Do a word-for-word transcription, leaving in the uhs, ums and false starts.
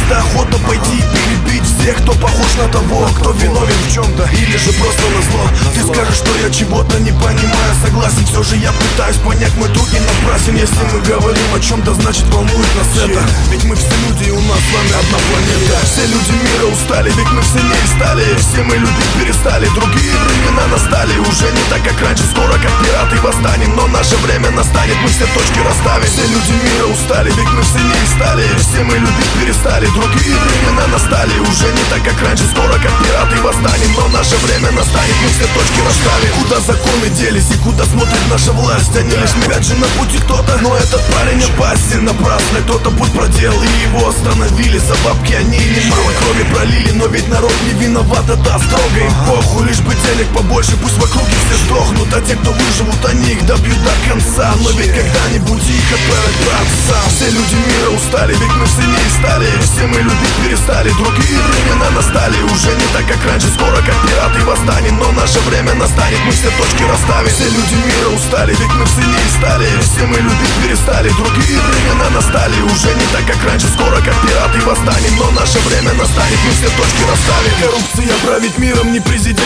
Просто охота пойти и перебить всех, кто похож на того, кто виновен в чем-то или же просто назло. Ты скажешь, что я чего-то не понимаю, согласен, все же я пытаюсь понять, мой труд не напрасен. Если мы говорим о чем-то, значит волнует нас это. Ведь мы все люди, и у нас с вами одна планета. Все люди мира устали, ведь мы сильнее стали. Все мы любить перестали, другие времена настали. Уже не так, как раньше, скоро как пираты восстанем. Но наше время настанет, мы все точки расставим. Все люди мира устали, ведь мы сильнее стали. Все мы любить перестали, другие времена настали. Уже не так, как раньше, скоро как пираты восстанем. Но наше время настанет, мы все точки расставим. Куда законы делись и куда смотрит наша власть? Они лишь опять же на пути кто-то, но этот парень опасен. Напрасно кто-то путь проделал и его остановили. За бабки они немало крови пролили, но ведь народ не виноват, это строго им похуй. Лишь бы денег побольше, пусть в округе все сдохнут, а те, кто выживут, они их добьют до конца. Но ведь когда-нибудь их отправят братца. Все люди мира устали, ведь мы сильнее стали. Все мы любить перестали, другие времена настали. Уже не так, как раньше, скоро как пираты восстанем. Но наше время настанет, мы все точки расставим. Все люди мира устали, ведь мы сильнее стали. Все мы любить перестали, другие времена настали. Уже не так, как раньше, скоро как пираты восстанем. Но наше время настанет, мы все точки расставим. Коррупция править миром, не президент.